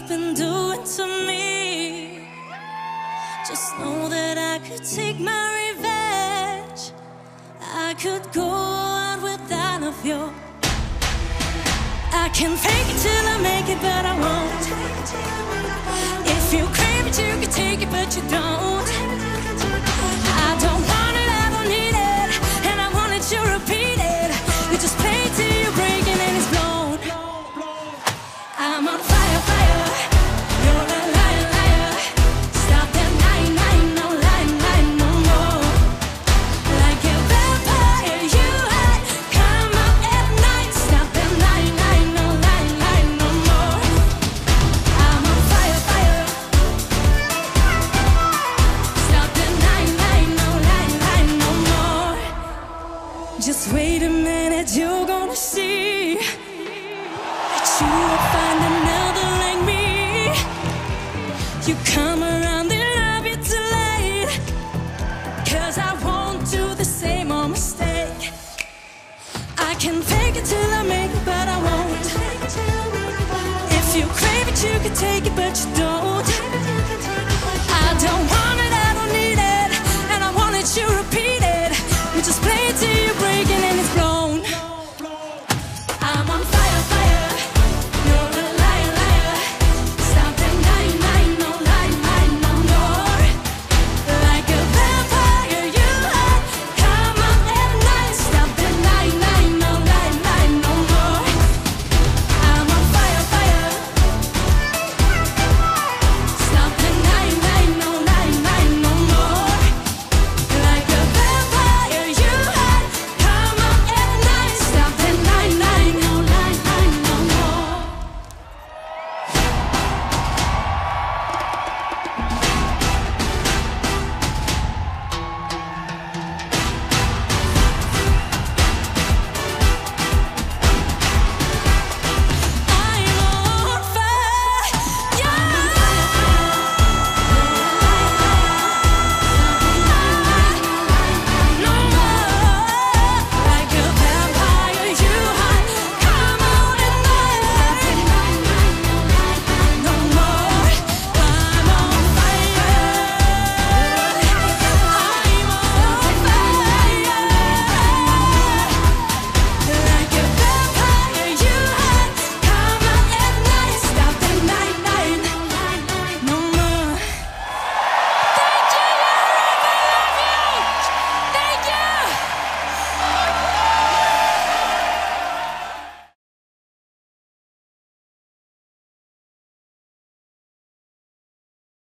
you've been doing to me. Just know that I could take my revenge. I could go out without of you. I can fake it till I make it, but I won't. If you crave it, you can take it, but you don't. I don't want it, I don't need it, and I want it, you repeat it. You just play it till you're breaking and it's blown. I'm on fire, fire. You're a liar, liar. Stop that lying, lying, no lying, lying no more. Like a vampire, you had come out at night. Stop that lying, lying, no lying, lying no more. I'm on fire, fire. Stop that lying, lying, no lying, lying no more. Just wait a minute, you're gonna see that you will find another like me. You come around and love you too late, 'cause I won't do the same old mistake. I can fake it till I make it, but I won't. If you crave it, you can take it,